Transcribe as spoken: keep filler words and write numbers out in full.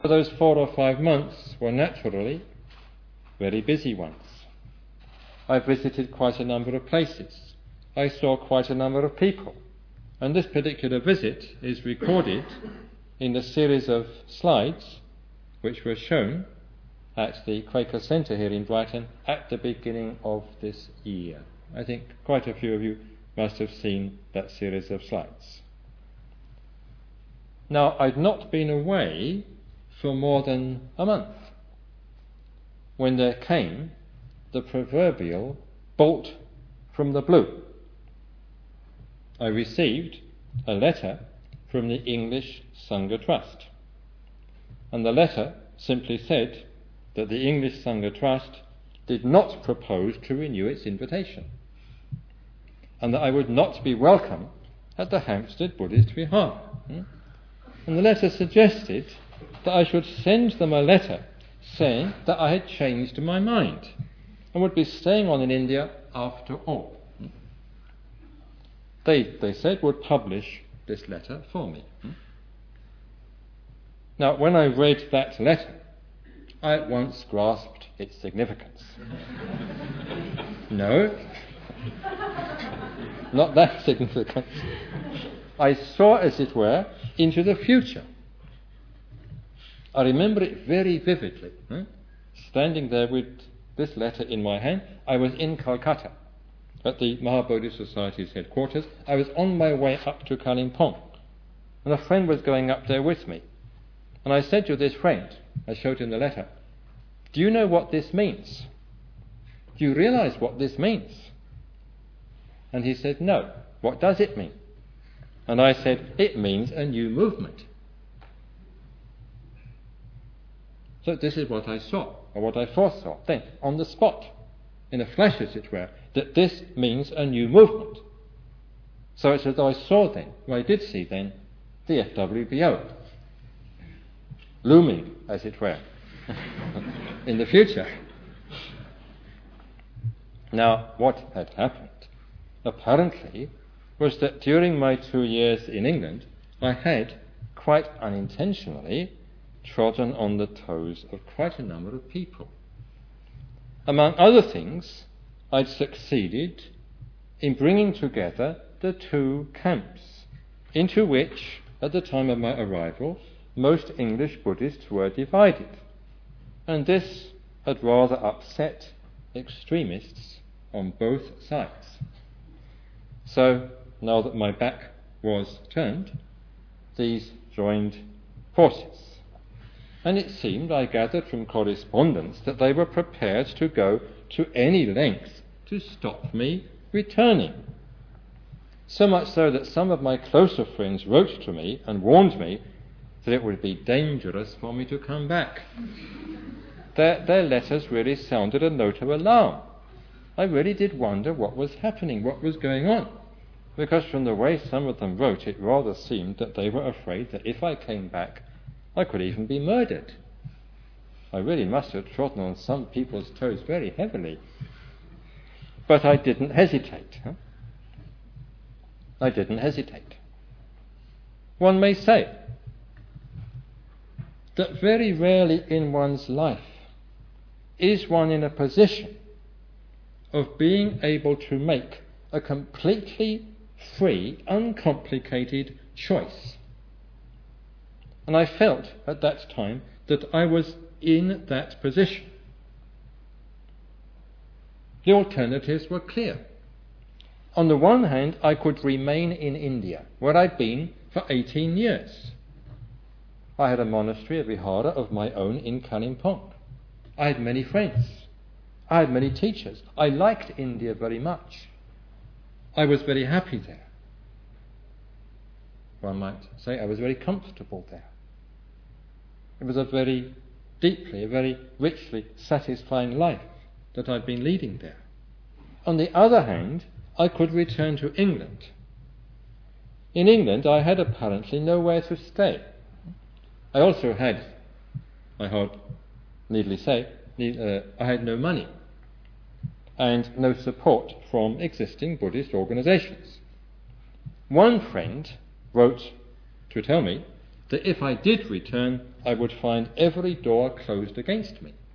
Those four or five months were naturally very busy ones. I visited quite a number of places. I saw quite a number of people. And this particular visit is recorded in the series of slides which were shown at the Quaker Centre here in Brighton at the beginning of this year. I think quite a few of you must have seen that series of slides. Now, I'd not been away for more than a month when there came the proverbial bolt from the blue. I received a letter from the English Sangha Trust, and the letter simply said that the English Sangha Trust did not propose to renew its invitation, and that I would not be welcome at the Hampstead Buddhist Vihar. And the letter suggested that I should send them a letter saying that I had changed my mind and would be staying on in India after all. They, they said, would publish this letter for me. Now, when I read that letter, I at once grasped its significance. No, not that significance. I saw, as it were, into the future. I remember it very vividly. Huh? Standing there with this letter in my hand, I was in Calcutta at the Mahabodhi Society's headquarters. I was on my way up to Kalimpong, and a friend was going up there with me. And I said to this friend, I showed him the letter, "Do you know what this means? Do you realize what this means?" And he said, "No. What does it mean?" And I said, "It means a new movement." So this is what I saw, or what I foresaw, then, on the spot, in a flash as it were, that this means a new movement. So it's as though I saw then, or I did see then, the F W B O, looming, as it were, in the future. Now, what had happened, apparently, was that during my two years in England, I had, quite unintentionally, trodden on the toes of quite a number of people. Among other things, I'd succeeded in bringing together the two camps, into which, at the time of my arrival, most English Buddhists were divided. And this had rather upset extremists on both sides. So, now that my back was turned, these joined forces. And it seemed, I gathered from correspondence, that they were prepared to go to any length to stop me returning. So much so that some of my closer friends wrote to me and warned me that it would be dangerous for me to come back. Their, their letters really sounded a note of alarm. I really did wonder what was happening, what was going on, because from the way some of them wrote, it rather seemed that they were afraid that if I came back, I could even be murdered. I really must have trodden on some people's toes very heavily. But I didn't hesitate. Huh? I didn't hesitate. One may say that very rarely in one's life is one in a position of being able to make a completely free, uncomplicated choice. And I felt at that time that I was in that position. The alternatives were clear. On the one hand, I could remain in India, where I'd been for eighteen years. I had a monastery, a vihara of my own in Kalimpong. I had many friends. I had many teachers. I liked India very much. I was very happy there. One might say I was very comfortable there. It was a very deeply, a very richly satisfying life that I'd been leading there. On the other hand, I could return to England. In England, I had apparently nowhere to stay. I also had, I hope, needly say, need, uh, I had no money and no support from existing Buddhist organizations. One friend wrote to tell me that if I did return, I would find every door closed against me.